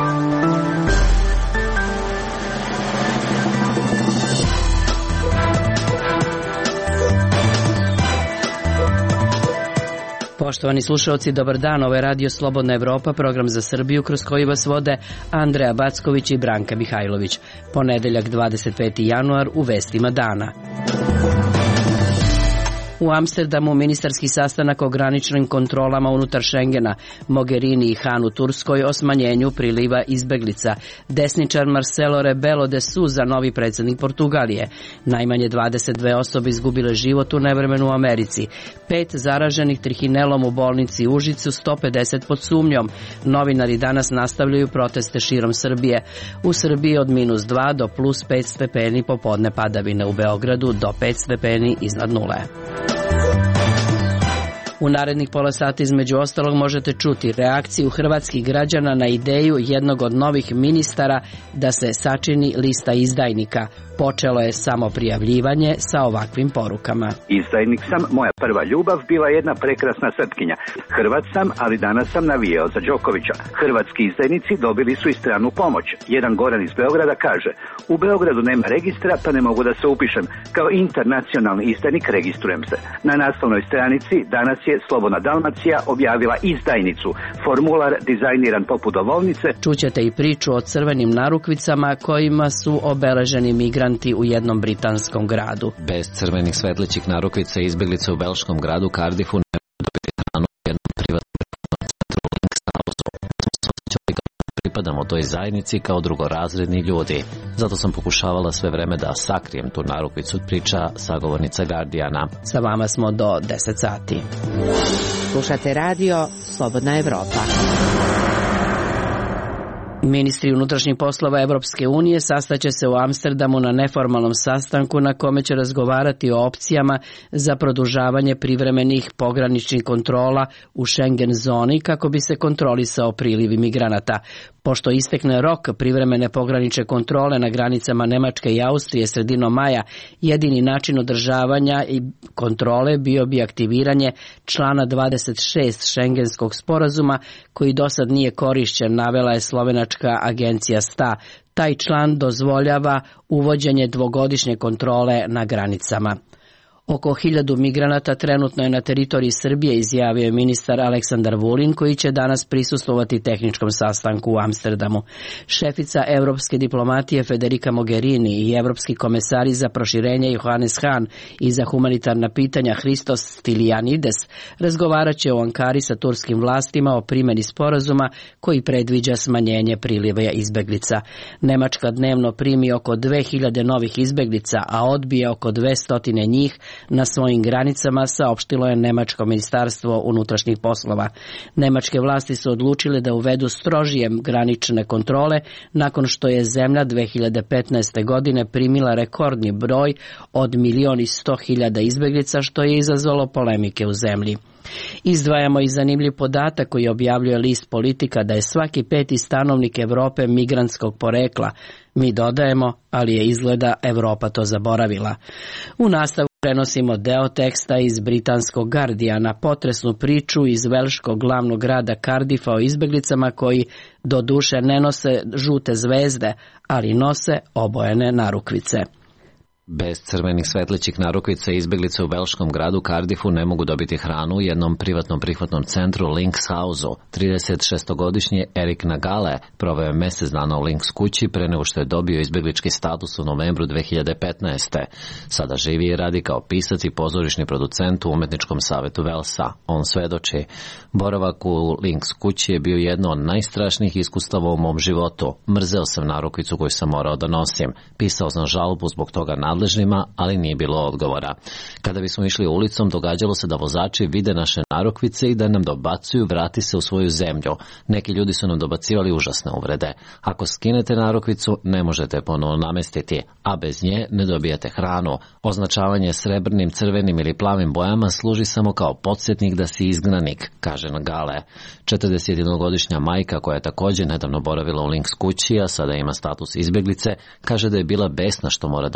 Poštovani slušalci, dobar dan, ovo je Radio Slobodna Evropa, program za Srbiju kroz koji vas vode Andreja Backović i Branka Mihajlović. Ponedeljak 25. januar u vestima dana. U Amsterdamu ministarski sastanak o graničnim kontrolama unutar Šengena, Mogherini i Han u Turskoj o smanjenju priliva izbeglica, desničar Marcelo Rebelo de Sousa, novi predsjednik Portugalije, najmanje 22 osobe izgubile život u nevremenu u Americi, 5 zaraženih trihinelom u bolnici u Užicu, 150 pod sumnjom. Novinari danas nastavljaju proteste širom Srbije. U Srbiji od -2 do +5 stepeni, popodne padavine, u Beogradu do 5 stepeni iznad nule. U narednih pola sata između ostalog možete čuti reakciju hrvatskih građana na ideju jednog od novih ministara da se sačini lista izdajnika. Počelo je samo prijavljivanje sa ovakvim porukama. Izdajnik sam, moja prva ljubav bila jedna prekrasna Srpkinja. Hrvat sam, ali danas sam navijao za Đokovića. Hrvatski izdajnici dobili su i stranu pomoć. Jedan Goran iz Beograda kaže: u Beogradu nema registra, pa ne mogu da se upišem. Kao internacionalni izdajnik registrujem se. Na naslovnoj stranici danas je Slobodna Dalmacija objavila izdajnicu. Formular dizajniran poput dovolnice. Čućete i priču o crvenim narukvicama kojima su obeleženi migranti u jednom britanskom gradu. Bez crvenih svetlećih narukvica izbeglice u belškom gradu Cardiffu ne mogu dobiti hranu u jednom privatnom centru Linksausu. Smo osjećali kao pripadamo toj zajednici kao drugorazredni ljudi. Zato sam pokušavala sve vreme da sakrijem tu narukvicu, priča sagovornica Guardiana. Sa vama smo do 10 sati. Slušate radio Slobodna Evropa. Ministri unutrašnjih poslova Evropske unije sastaće se u Amsterdamu na neformalnom sastanku na kome će razgovarati o opcijama za produžavanje privremenih pograničnih kontrola u Schengen zoni kako bi se kontrolisao priliv imigranata. Pošto istekne rok privremene pogranične kontrole na granicama Nemačke i Austrije sredinom maja, jedini način održavanja i kontrole bio bi aktiviranje člana 26 Schengenskog sporazuma koji do sad nije korišćen, navela je slovenačka agencija STA. Taj član dozvoljava uvođenje dvogodišnje kontrole na granicama. Oko 1000 migranata trenutno je na teritoriji Srbije, izjavio je ministar Aleksandar Vulin, koji će danas prisustvovati tehničkom sastanku u Amsterdamu. Šefica evropske diplomatije Federica Mogherini i evropski komesari za proširenje Johannes Hahn i za humanitarna pitanja Christos Stylianides razgovarat će u Ankari sa turskim vlastima o primjeni sporazuma koji predviđa smanjenje priliva izbeglica. Nemačka dnevno primi oko 2000 novih izbeglica, a odbije oko 200 njih na svojim granicama, saopštilo je Nemačko ministarstvo unutrašnjih poslova. Nemačke vlasti su odlučile da uvedu strožije granične kontrole nakon što je zemlja 2015. godine primila rekordni broj od 1.100.000 izbeglica, što je izazvalo polemike u zemlji. Izdvajamo i zanimljiv podatak koji objavljuje list Politika da je svaki 5. stanovnik Evrope migrantskog porekla. Mi dodajemo, ali je izgleda Evropa to zaboravila. U nastavu prenosimo deo teksta iz britanskog Guardiana, potresnu priču iz velškog glavnog grada Cardiffa o izbeglicama koji do duše ne nose žute zvezde, ali nose obojene narukvice. Bez crvenih svetlećih narukvica izbeglice u belškom gradu Cardiffu ne mogu dobiti hranu u jednom privatnom prihvatnom centru Linksausu. 36-godišnji Erik Nagale proveo je mjesec dana u Links kući pre nego što je dobio izbeglički status u novembru 2015. Sada živi i radi kao pisac i pozorišni producent u Umetničkom savetu Velsa. On svedoči: boravak u Links kući je bio jedno od najstrašnijih iskustava u mom životu. Mrzeo sam narukvicu koju sam morao da nosim. Pisao sam žalbu zbog toga nadležnima, ali nije bilo odgovora. Kada bismo išli ulicom, događalo se da vozači vide naše narukvice i da nam dobacuju vrati se u svoju zemlju. Neki ljudi su nam dobacivali užasne uvrede. Ako skinete narukvicu, ne možete ponovno namestiti, a bez nje ne dobijate hranu. Označavanje srebrnim, crvenim ili plavim bojama služi samo kao podsjetnik da si izgnanik, kaže Nagale. 41-godišnja majka, koja je također nedavno boravila u Links kući, a sada ima status izbjeglice, kaže da je bila besna što mora da nosi narukvicu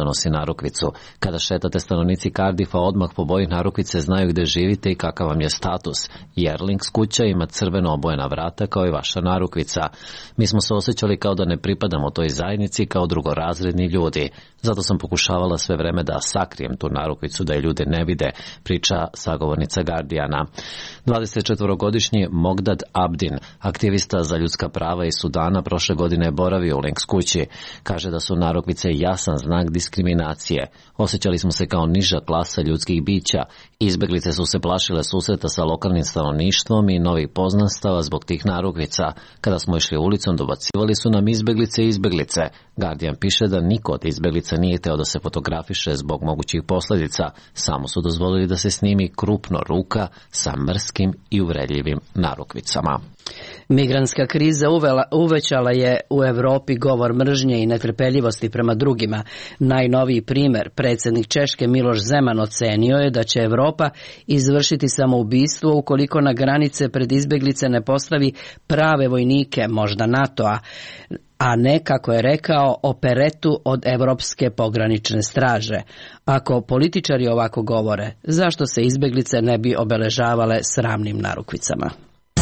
narukvicu. Kada šetate, stanovnici Cardiffa odmah po boji narukvice znaju gde živite i kakav vam je status. Yerlings kuća ima crveno obojena vrata kao i vaša narukvica. Mi smo se osjećali kao da ne pripadamo toj zajednici, kao drugorazredni ljudi. Zato sam pokušavala sve vreme da sakrijem tu narukvicu, da je ljude ne vide, priča sagovornica Guardiana. 24-godišnji Mogdad Abdin, aktivista za ljudska prava iz Sudana, prošle godine je boravio u Links kući. Kaže da su narukvice jasan znak diskriminacije. Osjećali smo se kao niža klasa ljudskih bića. Izbeglice su se plašile susreta sa lokalnim stanovništvom i novih poznanstava zbog tih narukvica. Kada smo išli ulicom, dobacivali su nam izbeglice i izbeglice. Guardian piše da niko od izbeglica nije hteo da se fotografiše zbog mogućih posledica. Samo su dozvolili da se snimi krupno ruka sa mrskim i uvredljivim narukvicama. Migrantska kriza uvećala je u Evropi govor mržnje i netrpeljivosti prema drugima. Najnoviji primer, predsjednik Češke Miloš Zeman ocenio je da će Evropa izvršiti samoubistvo ukoliko na granice pred izbeglice ne postavi prave vojnike, možda NATO-a, a ne, kako je rekao, operetu od Evropske pogranične straže. Ako političari ovako govore, zašto se izbeglice ne bi obeležavale sramnim narukvicama?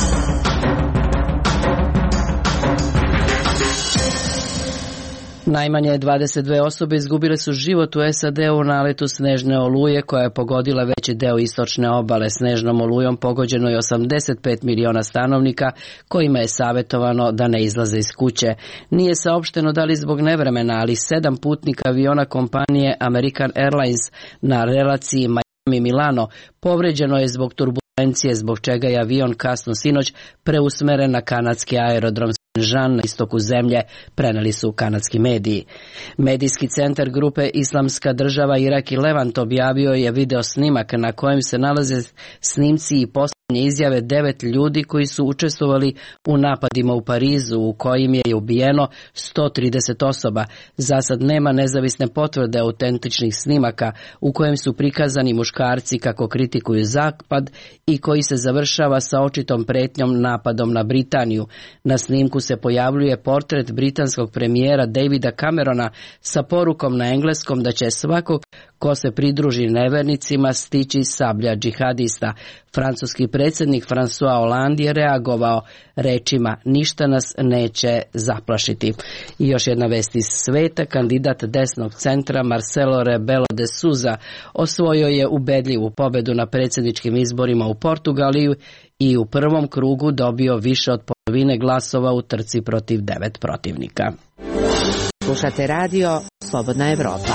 Najmanje 22 osobe izgubile su život u SAD-u u naletu snežne oluje koja je pogodila veći deo istočne obale. Snežnom olujom pogođeno je 85 miliona stanovnika kojima je savjetovano da ne izlaze iz kuće. Nije saopšteno da li zbog nevremena, ali 7 putnika aviona kompanije American Airlines na relaciji Miami-Milano povređeno je zbog turbulencije, zbog čega je avion kasno sinoć preusmeren na kanadski aerodrom Žan na istoku zemlje, preneli su kanadski mediji. Medijski centar grupe Islamska država Irak i Levant objavio je video snimak na kojem se nalaze snimci i posljednje izjave 9 ljudi koji su učestvovali u napadima u Parizu, u kojim je ubijeno 130 osoba. Za sad nema nezavisne potvrde autentičnih snimaka u kojem su prikazani muškarci kako kritikuju Zapad i koji se završava sa očitom pretnjom napadom na Britaniju. Na snimku se pojavljuje portret britanskog premijera Davida Camerona sa porukom na engleskom da će svakog ko se pridruži nevernicima stići sablja džihadista. Francuski predsjednik François Hollande je reagovao rečima ništa nas neće zaplašiti. I još jedna vest iz sveta, kandidat desnog centra Marcelo Rebelo de Sousa osvojio je ubedljivu pobedu na predsjedničkim izborima u Portugaliju i u prvom krugu dobio više od polovine glasova u trci protiv 9 protivnika. Slušate radio Slobodna Evropa.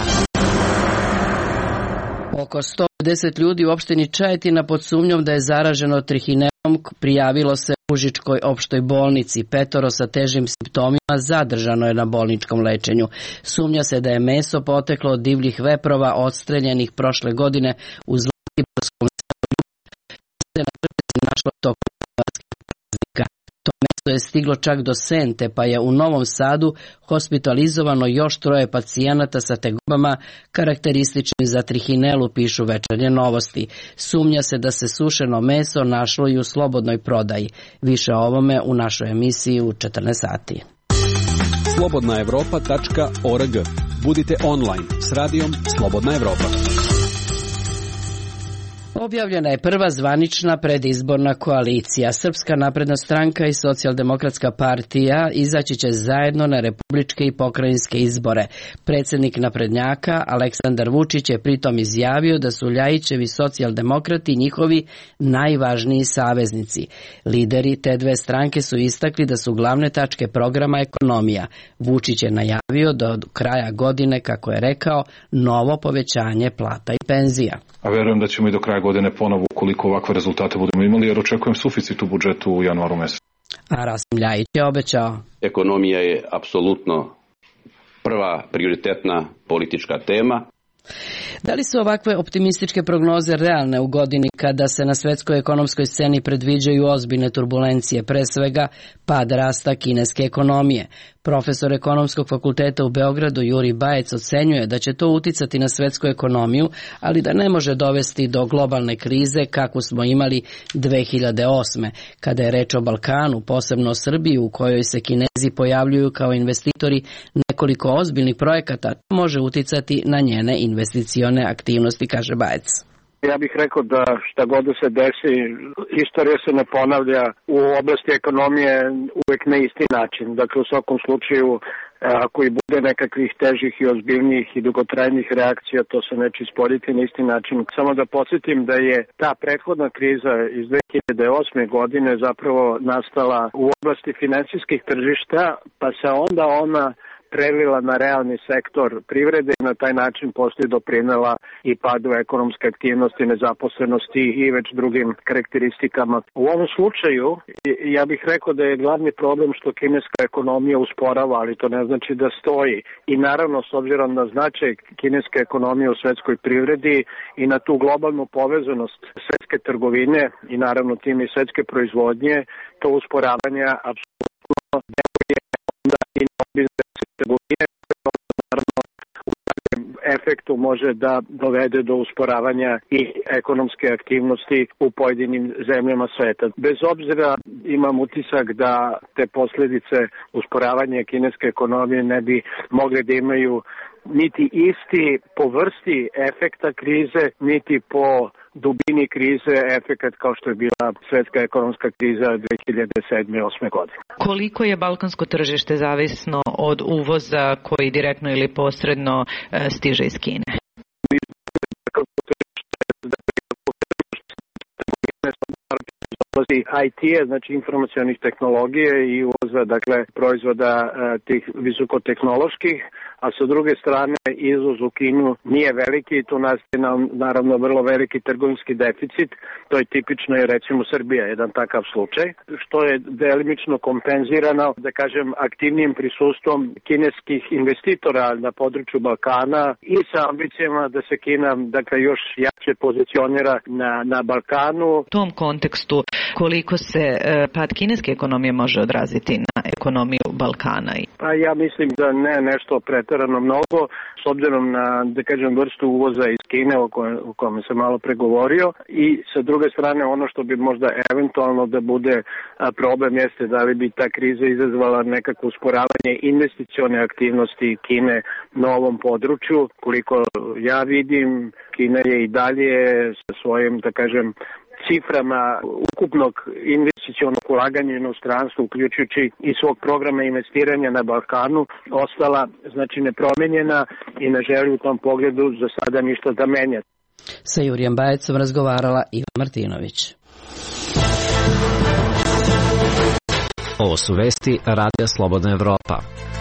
Oko 150 ljudi u opštini Čajetina pod sumnjom da je zaraženo trihinelom prijavilo se u Užičkoj opštoj bolnici. 5 sa težim simptomima zadržano je na bolničkom lečenju. Sumnja se da je meso poteklo od divljih veprova odstreljenih prošle godine u Zlatiborskom selu se na tržištu našlo tokom hrvatskih praznika. To meso je stiglo čak do Sente, pa je u Novom Sadu hospitalizovano još 3 pacijenata sa tegobama karakterističnim za trihinelu, pišu Večernje novosti. Sumnja se da se sušeno meso našlo i u slobodnoj prodaji. Više o ovome u našoj emisiji u 14 sati. slobodnaevropa.org. Budite online s radijom Slobodna Evropa. Objavljena je prva zvanična predizborna koalicija. Srpska napredna stranka i Socijaldemokratska partija izaći će zajedno na republičke i pokrajinske izbore. Predsjednik naprednjaka Aleksandar Vučić je pritom izjavio da su Ljajićevi socijaldemokrati njihovi najvažniji saveznici. Lideri te dve stranke su istakli da su glavne tačke programa ekonomija. Vučić je najavio da od kraja godine, kako je rekao, novo povećanje plata i penzija. A verujem da ćemo i do kraja godine ponovo, ukoliko ovakve rezultate budemo imali, jer očekujem suficit u budžetu u januaru mesecu. A Rasim Ljajić je obećao. Ekonomija je apsolutno prva prioritetna politička tema. Da li su ovakve optimističke prognoze realne u godini kada se na svetskoj ekonomskoj sceni predviđaju ozbiljne turbulencije, pre svega pad rasta kineske ekonomije? Profesor Ekonomskog fakulteta u Beogradu Jurij Bajec ocenjuje da će to uticati na svetsku ekonomiju, ali da ne može dovesti do globalne krize kakvu smo imali 2008. Kada je reč o Balkanu, posebno o Srbiji u kojoj se Kinezi pojavljuju kao investitori nekoliko ozbiljnih projekata, može uticati na njene investicione aktivnosti, kaže Bajec. Ja bih rekao da šta god da se desi, istorija se ne ponavlja u oblasti ekonomije uvek na isti način. Dakle, u svakom slučaju, ako i bude nekakvih težih i ozbiljnijih i dugotrajnih reakcija, to se neće isporiti na isti način. Samo da podsjetim da je ta prethodna kriza iz 2008. godine zapravo nastala u oblasti finansijskih tržišta, pa se onda ona prelila na realni sektor privrede i na taj način poslije doprinela i padu ekonomske aktivnosti, nezaposlenosti i već drugim karakteristikama. U ovom slučaju ja bih rekao da je glavni problem što kineska ekonomija usporava, ali to ne znači da stoji. I naravno, s obzirom na značaj kineske ekonomije u svetskoj privredi i na tu globalnu povezanost svetske trgovine i naravno tim i svetske proizvodnje, to usporavanje apsolutno deluje onda i na biznes trgovine, naravno u takvom efektu može da dovede do usporavanja i ekonomske aktivnosti u pojedinim zemljama sveta. Bez obzira imam utisak da te posljedice usporavanja kineske ekonomije ne bi mogli da imaju niti isti po vrsti efekta krize, niti po dubini krize efekat kao što je bila svetska ekonomska kriza 2007-2008. godine. Koliko je balkansko tržište zavisno od uvoza koji direktno ili posredno stiže iz Kine? IT-a, znači informacionih tehnologije i uvoza, dakle, proizvoda tih visokotehnoloških, a sa druge strane izvoz u Kinu nije veliki i tu nastaje naravno vrlo veliki trgovinski deficit. To je tipično i recimo Srbija, jedan takav slučaj, što je delimično kompenzirano, da kažem, aktivnijim prisustvom kineskih investitora na području Balkana i sa ambicijama da se Kina, dakle, još jače pozicionira na Balkanu. U tom kontekstu koliko se pad kineske ekonomije može odraziti na ekonomiju Balkana? Pa ja mislim da ne nešto preterano mnogo, s obzirom na, da kažem, vrstu uvoza iz Kine o kome sam malo pregovorio, i sa druge strane ono što bi možda eventualno da bude problem jeste da li bi ta kriza izazvala nekako usporavanje investicione aktivnosti Kine na ovom području. Koliko ja vidim, Kina je i dalje sa svojim, da kažem, ciframa ukupnog investicionog ulaganja u inostranstvu, uključujući i svog programa investiranja na Balkanu, ostala, znači, nepromenjena i ne želi u tom pogledu za sada ništa da menja. Sa Jurijem Bajecom razgovarala Ivan Martinović. Ovo su vesti Radija Slobodna Evropa.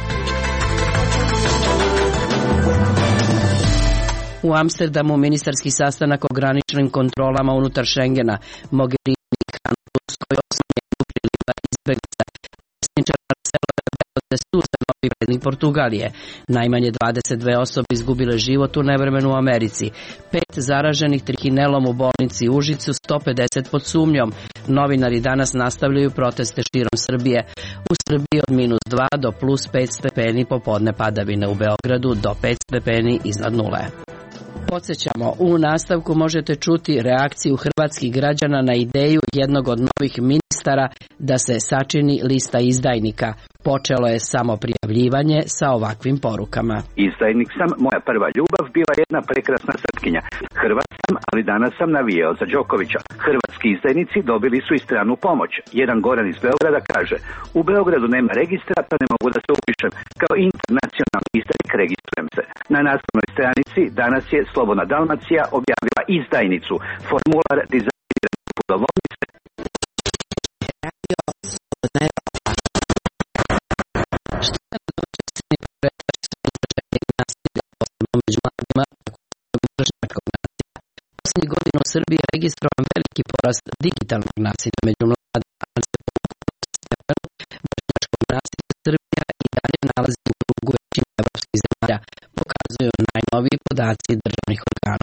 U Amsterdamu ministarski sastanak o graničnim kontrolama unutar Schengena. Mogherini i Han Turskoj osnovnjenju priliva izbeglica. Predsjedničar Marcelo Rebelo de Sousa, novi predsjednik Portugalije. Najmanje 22 osobe izgubile život u nevremenu u Americi. 5 zaraženih trihinelom u bolnici u Užicu, 150 pod sumnjom. Novinari danas nastavljaju proteste širom Srbije. U Srbiji od -2 do +5 stepeni, popodne padavine u Beogradu do 5 stepeni iznad nule. Podsjećamo, u nastavku možete čuti reakciju hrvatskih građana na ideju jednog od novih ministara da se sačini lista izdajnika. Počelo je samo prijavljivanje sa ovakvim porukama. Izdajnik sam, moja prva ljubav, bila jedna prekrasna Srpkinja. Hrvat sam, ali danas sam navijao za Đokovića. Hrvatski izdajnici dobili su i stranu pomoć. Jedan Goran iz Beograda kaže: u Beogradu nema registra, pa ne mogu da se upišem. Kao internacionalni izdajnik registrujem se. Na naslovnoj stranici danas je Slobodna Dalmacija objavila izdajnicu. Formular dizajniran pudovodnice. Radio Slobodna Evropa. Što je na domaćoj sceni pokretač su izraženih nasilja, posebno među mladima, tako vršnjačkog nasilja. Posljednjih godina u Srbiji je registrovan veliki porast digitalnog nasilja među mladima, ali se po ukupnom stepenu vršnjačkog nasilja Srbija i dalje nalazi u krugu većine evropskih zemalja, pokazuju najnoviji podaci državnih organa.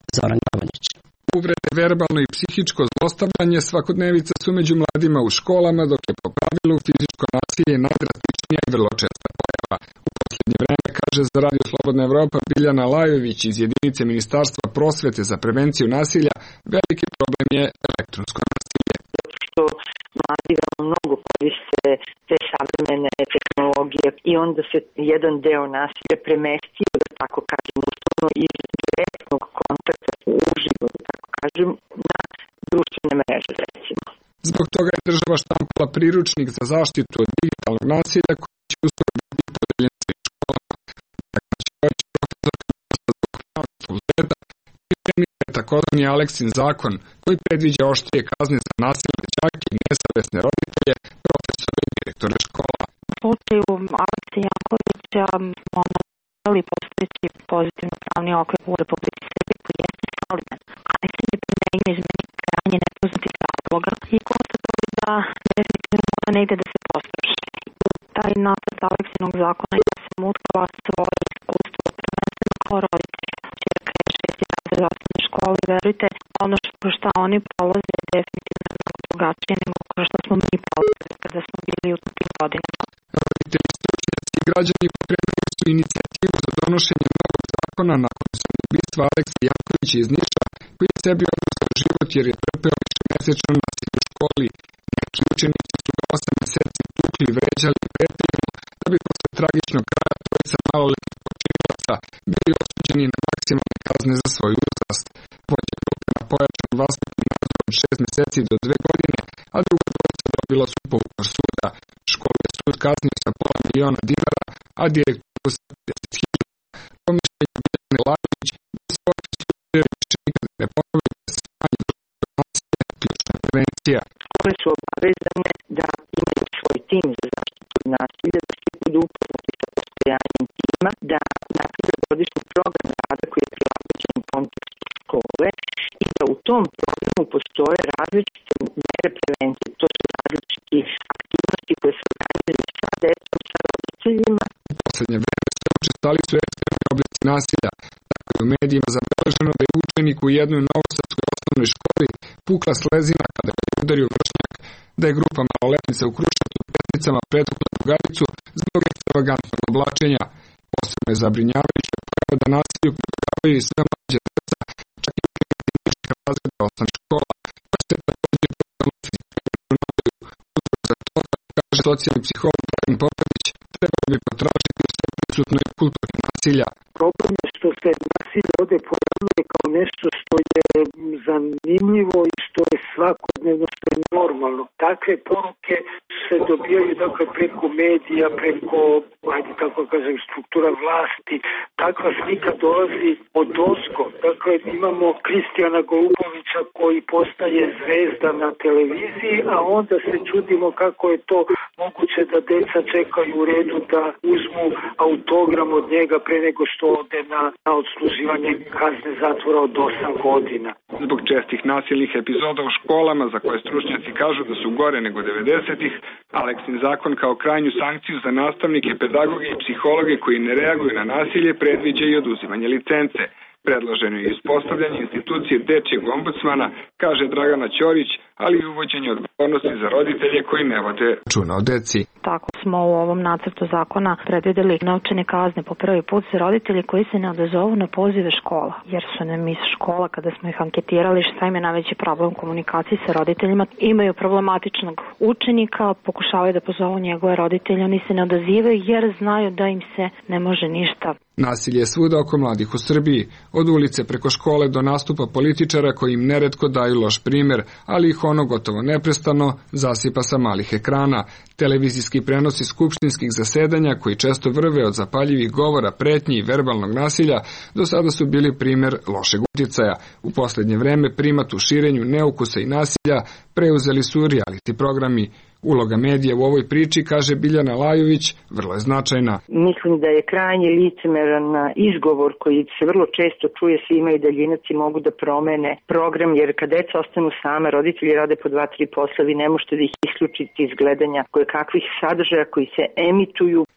Zoran Glavanić. Uvrede, verbalno i psihičko zlostavljanje svakodnevica su među mladima u školama, dok je po pravilu fizičko nasilje najdrastičnija i vrlo česta pojava. U poslednje vreme, kaže za Radio Slobodna Evropa Biljana Lajović iz jedinice Ministarstva prosvete za prevenciju nasilja, veliki problem je elektronsko nasilje. Što mladi mnogo koriste te savremene tehnologije i onda se jedan deo nasilja premestio, da tako kažem, uslovno iz direktnog kontakta uživo, da tako kažem, na društvene mreže, recimo. Zbog toga je država štampala priručnik za zaštitu od digitalnog nasilja koji će uskoro biti podeljen svim školama. Pripremio je takozvani Aleksin zakon koji predviđa oštrije kazne za nasilne đake i nesavesne roditelje, profesore i direktore škola. U slučaju Aleksa Jankovića smo napravili postojeći pozitivno pravni okvir u Republici Srbiji koji jeste solidan, ali se ne primenjuje iz meni krajnje nepoznatih razloga i konstatovali da definitivno mora negde da se postroši. Taj nacrt Aleksinog zakona ja sam utkala svoje iskustvo prvenstveno kao roditelj. Čerka je 6. razred osnovne škole, verujte, ono što oni prolaze je definitivno mnogo drugačije nego što smo mi prolazili kada smo bili u tim godinama. Roditelji, stručnjaci i građani pokrenuli su inicijativu za donošenje novog zakona nakon samoubistva Aleksa Jankovića iz Niša, koji je sebi oduzeo život jer je trpeo višemesečno nasilje u školi. Neki učenici su ga 8 meseci tukli, vređali i pretili mu, da bi posle tragičnog kraja trojica maloletnih počinilaca bili osuđeni na maksimalne kazne za svoj uzrast. Vođa grupe na pojačan vaspitni nadzor od 6 meseci do 2 godine, a druga dvojica dobila su po ukor suda. Školu je sud kaznio sa $500.000 dinara, a direktoru sa 50.000. Po mišljenju Biljane Lajović, da se ovakvi slučajevi više nikada ne ponovi, da se smanji društveno nasilje, ključna prevencija. Škole su obavezane da imaju svoj tim za zaštitu od nasilja, da svi budu upoznati sa postojanjem tima, da naprave godišnji program rada koji je prilagođen u kontekstu škole i da u tom programu postoje različite mere prevencije. To su različiti aktivnosti koje se organizuju sa decom, sa roditeljima. U poslednje vreme sve učestali su ekstremni oblici nasilja. Tako je u medijima zabeleženo da je učenik u jednoj novosadskoj osnovnoj školi pukla slezina kada je udario vršnjak, da je grupa maloletnica u Kruševcu pesnicama pretukla drugaricu zbog ekstravagantnog oblačenja. Posebno je zabrinjavajuće pojava da nasilju podvrgavaju i sve mlađe deca, čak i učenici nižih razreda osnovnih škola, pa se takođe uzrok za to, kaže socijalni psiholog Dragan Popović, trebalo bi potražiti u sveprisutnoj kulturi nasilja. Problem je što se nasilje ovde pojavljuje kao nešto što je zanimljivo i što je svakodnevno, što je normalno. Takve poruke se dobijaju dakle preko medija, preko, ajde tako kažem, struktura vlasti. Takva slika dolazi od ozgo. Dakle, imamo Kristijana Golubovića koji postaje zvezda na televiziji, a onda se čudimo kako je to moguće da deca čekaju u redu da uzmu autogram od njega pre nego što ode na odsluživanje kazne zatvora od 8 godina. Zbog čestih nasilnih epizoda u školama, za koje stručnjaci kažu da su gore nego 90-ih, Aleksin zakon kao krajnju sankciju za nastavnike, pedagoge i psihologe koji ne reaguju na nasilje predviđa i oduzimanje licence. Predloženo je ispostavljanje institucije dečijeg ombudsmana, kaže Dragana Ćorić, ali i uvođenje odgovornosti za roditelje koji ne vode računa o deci. Tako smo u ovom nacrtu zakona predvideli novčane kazne po prvi put za roditelje koji se ne odazovu na pozive škola, jer su nam iz škola, kada smo ih anketirali šta im je najveći problem u komunikaciji sa roditeljima, imaju problematičnog učenika, pokušavaju da pozovu njegove roditelje, oni se ne odazivaju jer znaju da im se ne može ništa. Nasilje je svuda oko mladih u Srbiji, od ulice preko škole do nastupa političara koji im neretko daju loš primer, ali ih ono gotovo neprestano zasipa sa malih ekrana. Televizijski prenosi skupštinskih zasedanja koji često vrve od zapaljivih govora, pretnji i verbalnog nasilja do sada su bili primer lošeg uticaja. U poslednje vreme primat u širenju neukusa i nasilja preuzeli su reality programi. Uloga medija u ovoj priči, kaže Biljana Lajović, vrlo je značajna. Mislim da je krajnje licemeran izgovor koji se vrlo često čuje svima i daljinac i mogu da promene program, jer kad deca ostanu sama, roditelji rade po 2-3 posla, vi ne možete da ih isključiti iz gledanja koje kakvih sadržaja koji se emituju.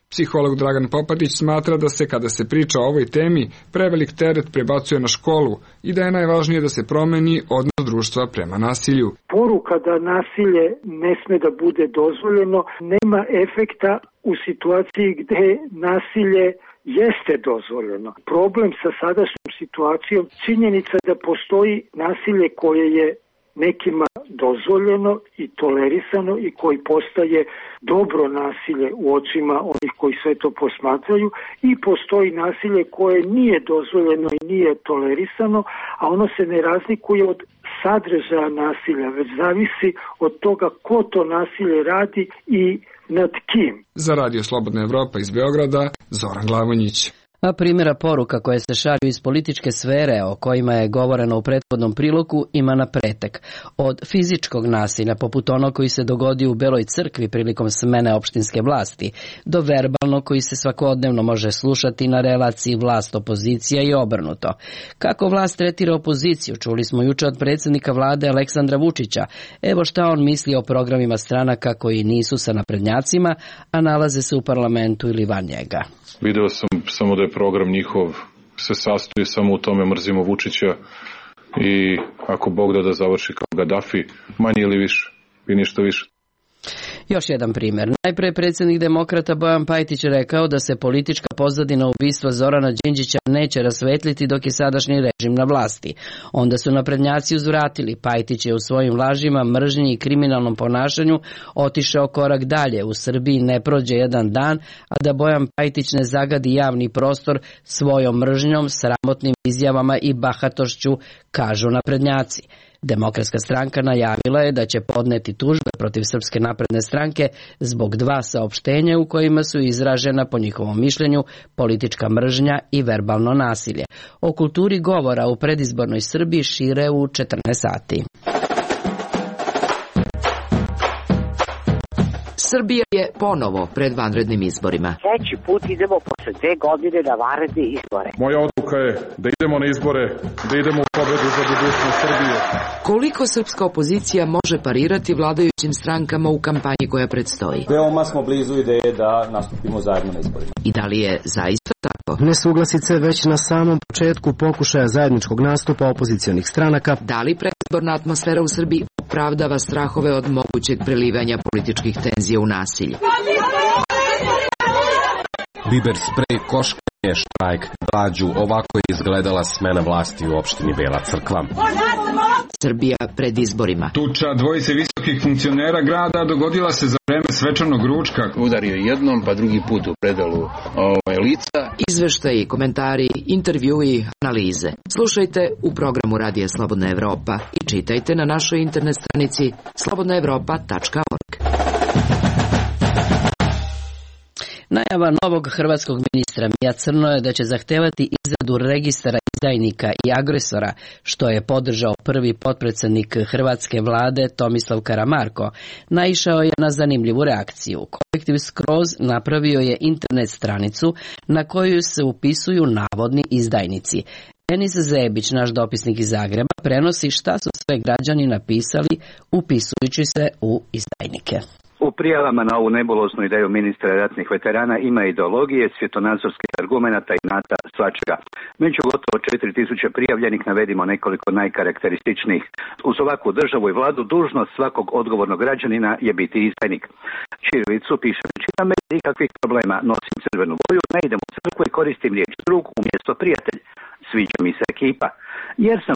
Psiholog Dragan Popatić smatra da se, kada se priča o ovoj temi, prevelik teret prebacuje na školu i da je najvažnije da se promeni odnos društva prema nasilju. Poruka da nasilje ne sme da bude dozvoljeno nema efekta u situaciji gde nasilje jeste dozvoljeno. Problem sa sadašnjom situacijom, činjenica da postoji nasilje koje je nekima dozvoljeno i tolerisano i koji postaje dobro nasilje u očima onih koji sve to posmatraju, i postoji nasilje koje nije dozvoljeno i nije tolerisano, a ono se ne razlikuje od sadržaja nasilja, već zavisi od toga ko to nasilje radi i nad kim. Za Radio Slobodna Evropa iz Beograda, Zoran Glavonjić. A primjera poruka koje se šalju iz političke sfere, o kojima je govoreno u prethodnom prilogu, ima na pretek. Od fizičkog nasilja, poput onog koji se dogodio u Beloj crkvi prilikom smene opštinske vlasti, do verbalnog koji se svakodnevno može slušati na relaciji vlast-opozicija i obrnuto. Kako vlast tretira opoziciju, čuli smo juče od predsjednika vlade Aleksandra Vučića. Evo šta on misli o programima stranaka koji nisu sa naprednjacima, a nalaze se u parlamentu ili van njega. Video sam samo da je program njihov se sastoji samo u tome mrzimo Vučića i ako Bog da završi kao Gaddafi, manje ili više i ništa više. Još jedan primjer. Najpre predsjednik demokrata Bojan Pajtić rekao da se politička pozadina ubistva Zorana Đinđića neće rasvetliti dok je sadašnji režim na vlasti. Onda su naprednjaci uzvratili. Pajtić je u svojim lažima, mržnji i kriminalnom ponašanju otišao korak dalje. U Srbiji ne prođe jedan dan, a da Bojan Pajtić ne zagadi javni prostor svojom mržnjom, sramotnim izjavama i bahatošću, kažu naprednjaci. Demokratska stranka najavila je da će podneti tužbe protiv Srpske napredne stranke zbog 2 saopštenja u kojima su izražena, po njihovom mišljenju, politička mržnja i verbalno nasilje. O kulturi govora u predizbornoj Srbiji šire u 14 sati. Srbija je ponovo pred vanrednim izborima. Treći put idemo posle 2 godine na vanredne izbore. Moja odluka je da idemo na izbore, da idemo u pobedu za budućnost Srbije. Koliko srpska opozicija može parirati vladajućim strankama u kampanji koja predstoji? Veoma smo blizu ideje da nastupimo zajedno na izborima. I da li je zaista tako? Nesuglasice već na samom početku pokušaja zajedničkog nastupa opozicionih stranaka. Da li predizborna atmosfera u Srbiji opravdava strahove od mogućeg prelivanja političkih tenzija u nasilje? Biber sprej, koškanje, štrajk, glađu, ovako je izgledala smena vlasti u opštini Bela Crkva. Srbija pred izborima. Tuča dvojice visokih funkcionera grada dogodila se za vreme svečanog ručka. Udario jednom, pa drugi put u predalu lica. Izveštaji, komentari, intervjui, analize. Slušajte u programu Radija Slobodna Evropa i čitajte na našoj internet stranici slobodnaevropa.org. Najava novog hrvatskog ministra Mija Crno je da će zahtevati izradu registara izdajnika i agresora, što je podržao prvi potpredsjednik hrvatske vlade Tomislav Karamarko. Naišao je na zanimljivu reakciju. Kolektiv Skroz napravio je internet stranicu na koju se upisuju navodni izdajnici. Enis Zebić, naš dopisnik iz Zagreba, prenosi šta su sve građani napisali upisujući se u izdajnike. U prijavama na ovu nebuloznu ideju ministra ratnih veterana ima ideologije, svjetonazorskih argumenata i nata svačega. Među gotovo 4000 prijavljenih navedimo nekoliko najkarakterističnijih. Uz ovakvu državu i vladu dužnost svakog odgovornog građanina je biti izdajnik. Ćirilicu piše većina medija i kakvih problema, nosim crvenu boju, ne idem u crkvu i koristim riječ drug umjesto prijatelj. Sviđa mi se ekipa, jer sam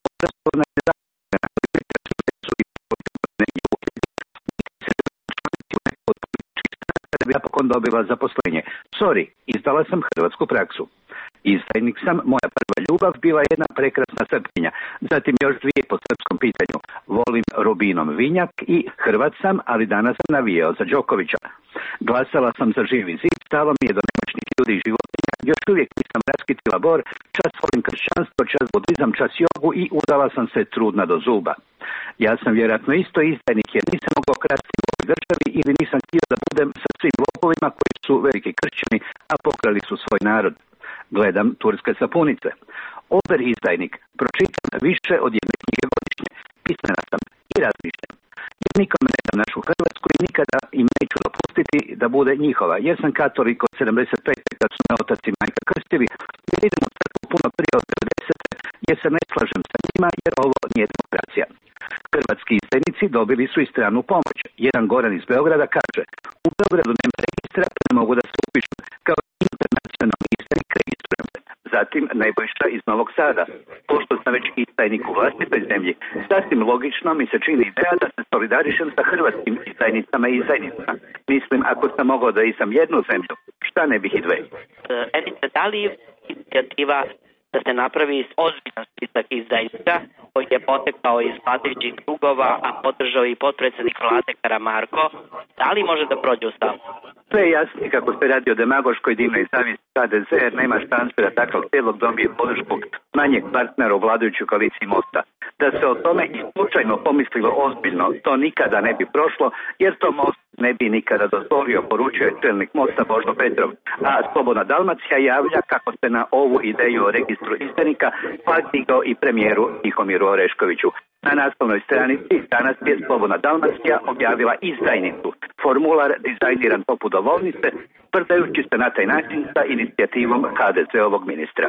napokon dobila zaposlenje. Sorry, izdala sam hrvatsku praksu. Izdajnik sam, moja prva ljubav bila jedna prekrasna Srpkinja. Zatim još 2 po srpskom pitanju. Volim Rubinom Vinjak i Hrvat sam, ali danas sam navijao za Đokovića. Glasala sam za Živi zid, stalo mi je do nemoćnih ljudi i životinja. Još uvijek nisam raskitila bor, čas volim kršćanstvo, čas budizam, čas jogu i udala sam se trudna do zuba. Ja sam vjerojatno isto izdajnik jer nisam mogao krasti u ovoj državi ili nisam htio da budem sa svim lopovima koji su veliki kršćani, a pokrali su svoj narod. Gledam turske sapunice. Ober izdajnik. Pročitam više od 1 knjige godišnje. Pismena sam i razmišljam. Ja nikome ne dam našu Hrvatsku i nikada im neću dopustiti dopustiti da bude njihova. Jer sam katolik od 75. kad su me otac i majka krstili, jer idem u crkvu puno prije od 90. jer se ne slažem sa njima, jer ovo nije demokracija. Hrvatski izdajnici dobili su i stranu pomoć. Jedan Goran iz Beograda kaže, u Beogradu nema registra, pa ne mogu da se upišu. Kao internacionalni izdajnik registrujem se. Zatim Nebojša iz Novog Sada. Pošto sam već izdajnik u vlastitoj zemlji, sasvim logično mi se čini ideja da se solidarišem sa hrvatskim izdajnicama i izdajnicama. Mislim, ako sam mogao da isam jednu zemlju, šta ne bih i dve? Edice, da li inicijativa da se napravi ozbiljan spisak izdajnika koji je potekao iz vladajućih krugova, a podržao i potpredsjednik vlade Karamarko, da li može da prođe u stavu? Sve je jasnije kako se radi o demagoškoj divnoj zavisi HDZ, jer nema šanse da takav prijedlog dobije podršku manjeg partnera u vladajućoj koaliciji Mosta. Da se o tome i slučajno pomislilo ozbiljno, to nikada ne bi prošlo, jer to Most ne bi nikada dozvolio, poručio je čelnik Mosta Božo Petrov. A Slobodna Dalmacija javlja kako se na ovu ideju o registru izdajnika digao i premijeru Tihomiru Oreškoviću. Na naslovnoj stranici danas je Slobodna Dalmacija objavila izdajnicu, formular dizajniran poput dovolnice, sprdajući se na taj način sa inicijativom HDZ-ovog ministra.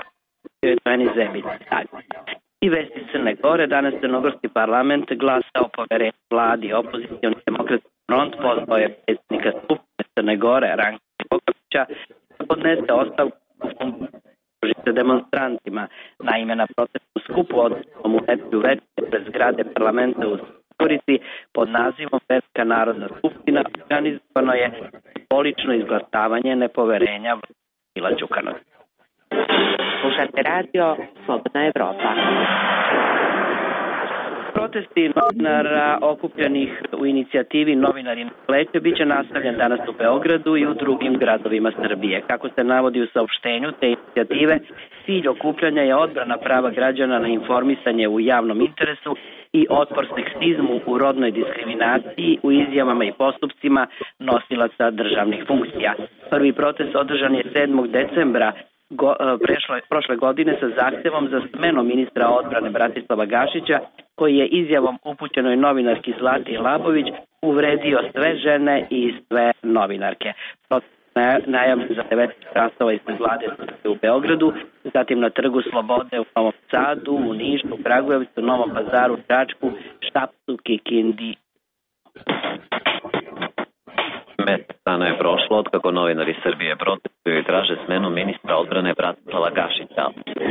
I vesti Crne Gore, danas Crnogorski parlament glasa o poverenju vladi. Opozicioni demokratski front pozvao je predsjednika Skupštine Crne Gore, Ranka Popovića, da podnese ostavku sa demonstrantima. Naime, na protestnom skupu odnosno u nedelju večer pred zgrade parlamenta u Gorici pod nazivom Velika narodna skupština organizovano je simbolično izglasavanje nepoverenja Mila Đukanovića. Slušate radio Slobodna Evropa. Protesti novinara okupljenih u inicijativi Novinari ne kleče biće nastavljen danas u Beogradu i u drugim gradovima Srbije. Kako se navodi u saopštenju te inicijative, cilj okupljanja je odbrana prava građana na informisanje u javnom interesu i otpor seksizmu u rodnoj diskriminaciji u izjavama i postupcima nosilaca državnih funkcija. Prvi protest održan je 7. decembra prošle godine sa zahtevom za smenom ministra odbrane Bratislava Gašića, koji je izjavom upućenoj novinarki Zlati Labović uvredio sve žene i sve novinarke. Najavljen za 19 časova ispred vlade u Beogradu, zatim na Trgu Slobode u Novom Sadu, u Nišu, Kragujevcu, Novom Pazaru, Čačku, Šapcu, Kikindi. Mesec dana je prošlo od kako novinari Srbije protestuju i traže smenu ministra odbrane Bratislava Gašića.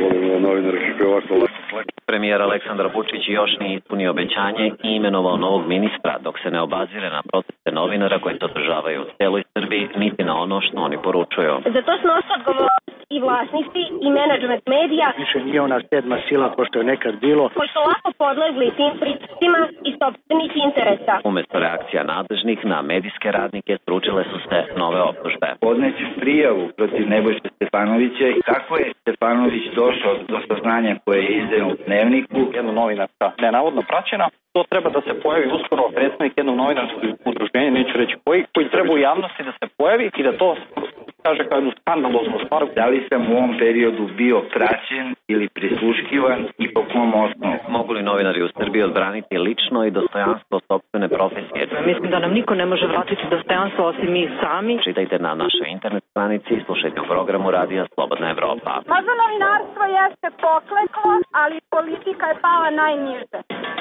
Premijer Aleksandar Vučić još nije ispunio obećanje i imenovao novog ministra, dok se ne obazire na proteste novinara koji se održavaju u celoj Srbiji, niti na ono što oni poručuju. Za to snose odgovornost i vlasnici i menadžment medija. Više nije ona sedma sila ko što je nekad bilo. Koji su lako podlegli tim pritiscima i sopstvenih interesa. Umesto reakcija nadležnih na medijske radnike sručile su se nove optužbe. Podneću prijavu protiv Nebojše Stefanovića i kako je Stefanović došao do saznanja koje je izdao u Dnevniku. Jedna novinarka nenavodno praćena. To treba da se pojavi uskoro predstavnik jednog novinarskog udruženja, neću reći koji treba u javnosti da se pojavi i da to kaže kao jednu skandaloznu stvar. Da li sam u ovom periodu bio praćen ili prisluškivan i po kom osnovu? Mogu li novinari u Srbiji odbraniti lično i dostojanstvo sopstvene profesije? Mislim da nam niko ne može vratiti dostojanstvo osim mi sami. Čitajte na našoj internet stranici i slušajte u programu Radija Slobodna Evropa. Možda novinarstvo jeste pokleklo, ali politika je pala najniže.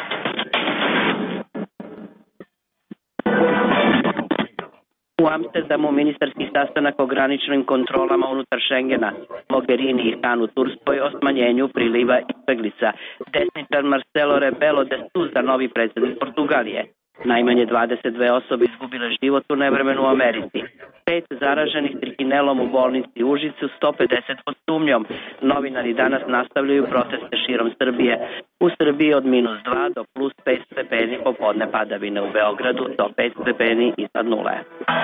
U Amsterdamu ministarski sastanak o graničnim kontrolama unutar Šengena, Mogherini i Han u Turskoj o smanjenju priliva izbeglica. Desničar Marcelo Rebelo de Sousa, novi predsjednik Portugalije. Najmanje 22 osobe izgubile život u nevremenu u Americi. 5 zaraženih trihinelom u bolnici u Užicu, 150 pod sumnjom. Novinari danas nastavljaju proteste širom Srbije. U Srbiji od -2 do +5 stepeni, popodne padavine u Beogradu do 5 stepeni iznad nule.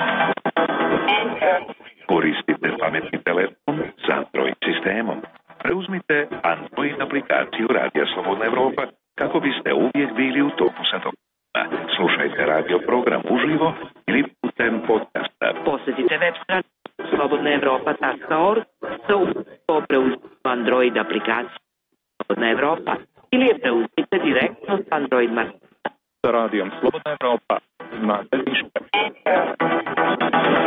Koristite pametni telefon s Android sistemom. Preuzmite Android aplikaciju Radija Slobodna Evropa kako biste uvijek bili u toku sa tokom. Slušajte radio program uživo ili putem podcasta. Posjetite web stranicu slobodnaevropa.org to preuzmite Android aplikaciju Slobodna Evropa ili je preuzmite direktno s Android marketa. Sa radijom Slobodna Evropa znate više.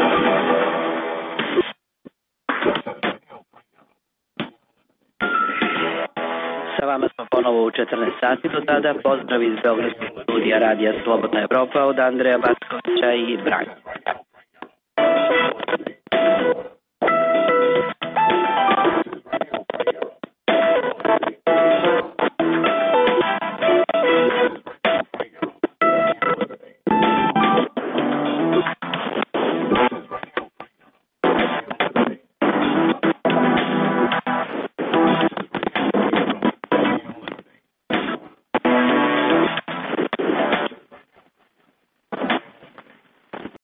ponovo u 14 sati. Do tada pozdrav iz Beogradskog studija Radija Slobodna Evropa od Andreja Backovića i Branka.